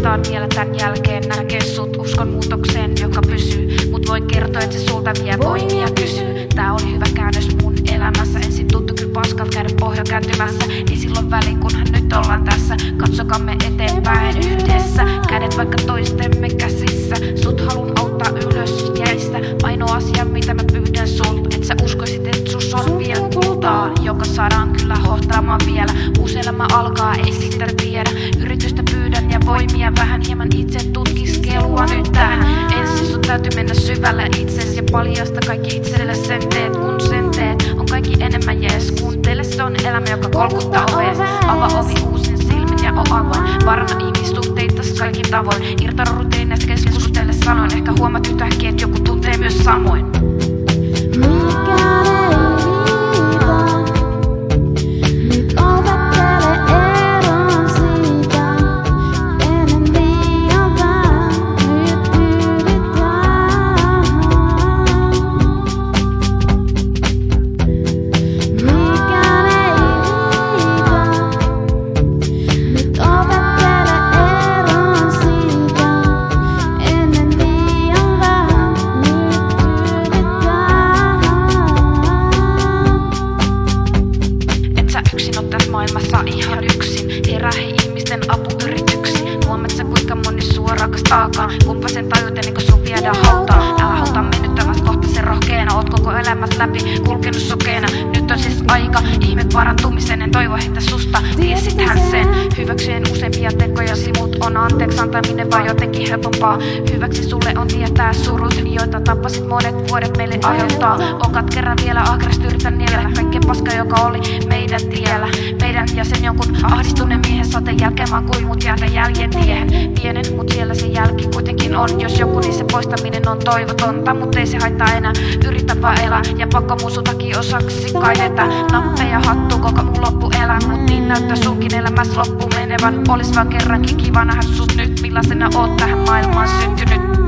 uudestaan vielä tän jälkeen. Näkee sut, uskon muutokseen, joka pysyy. Mut voin kertoa, et se sulta vie voimia kysyy. Tää oli hyvä käännös mun elämässä. Ensin tuntui kyllä paskalta käydä pohja kääntymässä. Ei silloin väliin, kunhan nyt ollaan tässä. Katsokamme eteenpäin yhdessä. Kädet vaikka toistemme käsissä. Sut halun auttaa ylös jäistä. Ainoa asia mitä mä pyydän sulta, et sä uskoisit et sus on vielä kultaa, joka saadaan kyllä hohtaamaan vielä. Uusi elämä alkaa, ei sitä tiedä. Yritystä pyydän ja voimia vähän, hieman itse tutkiskelua nyt tähän. Ensin sun täytyy mennä syvälle itses ja paljasta kaikki itselle sen teet. Kun sen teet, on kaikki enemmän jees. Kuuntele, se on elämä, joka kolkuttaa ovees. Avaa ovi uusin silmin ja oo avoin. Paranna ihmistunteittas kaikin tavoin. Irtaudu rutiineista keskustele sanoin. Ehkä huomaat yhtäkkiä, et joku tuntee myös samoin. Maailmassa ihan yksin, herää ihmisten apuyrityksiin. Huomaat sä kuinka moni sua rakastaakaan. Kumpa sen tajut ennen kuin sun viedään hautaan. Älä hautaa mennyttävästä kohta sen rohkeena. Oot koko elämässä läpi kulkenut sokeena. Nyt on siis aika ihme parantumisen. En toivo heitä susta, tiesithän sen. Hyväksyen useampia tekoja simut on anteeksi antaminen vaan jotenkin helpompaa. Hyväksi sulle on tietää surut, joita tappasit monet vuodet meille aiheuttaa. On katkera vielä ahkerasti yritän niellä kaikkea paska joka oli meidän tiellä. Meidän ja sen jonkun ahdistuneen miehen sateen jälkeen vaan kuivut jäätä jäljen tiehen. Pienen, mut siellä se jälki kuitenkin on. Jos joku niin se poistaminen on toivotonta, mut ei se haittaa enää. Yritä vaan elää ja pakko mun sun takia osaksi kaideta. Nappeja hattu koko mun loppuelä, mut niin näyttää sunkin elämässä loppu menevän. Olis vaan kerrankin kiva nähdä sut nyt, millaisena oot tähän maailmaan syntynyt.